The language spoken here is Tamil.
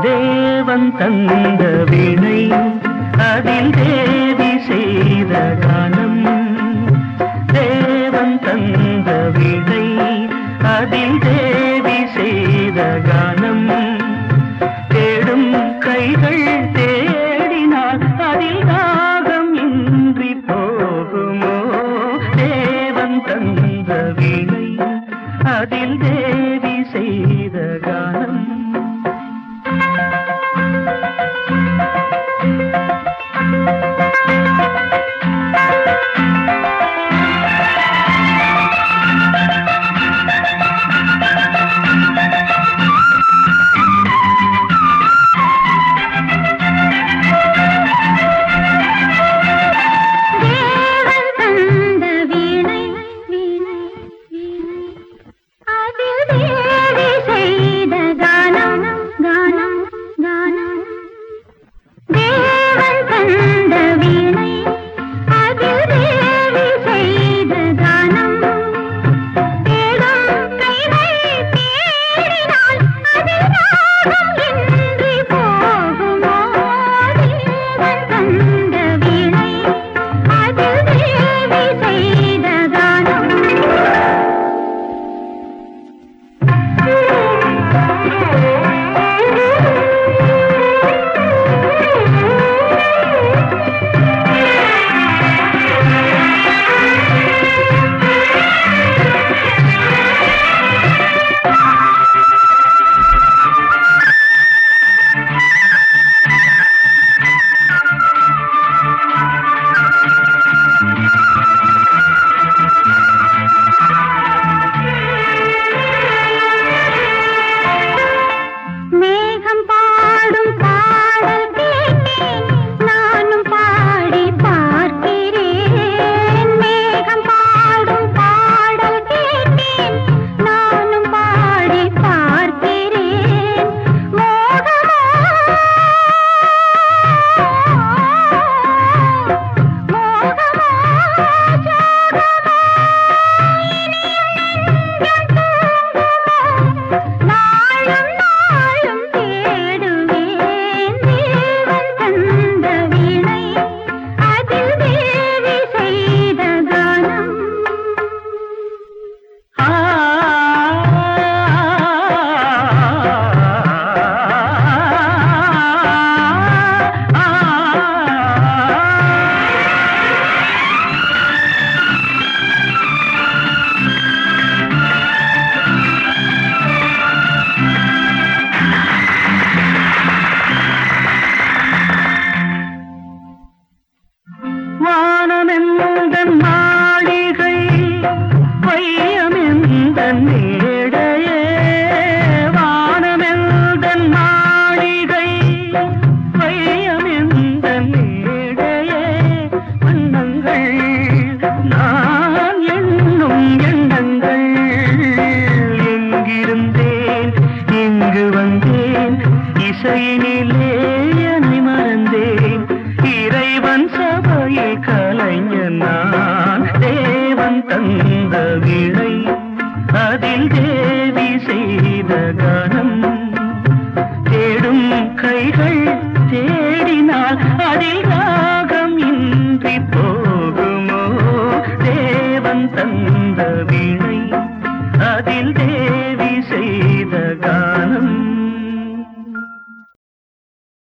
தேவன் தந்த வீணை அதில் தேவி செய்த கானம். தேவன் தந்த வீணை அதில் தேவி செய்த கானம். தேடும் கைகள் தேடினால் அதில் தாகம் இன்றி போகுமோ. தேவன் தந்த வீணை அதில் தேவி செய்த கானம். இசையினிலே என்னை மறந்தேன். இறைவன் சபையில் கலைஞன் நான். தேவன் தந்த வீணை அதில் தேவி செய்த கானம். தேடும் கைகள் தேடினால் அதில் ராகம் இன்றி போகுமோ. தேவன் தந்த வீணை அதில்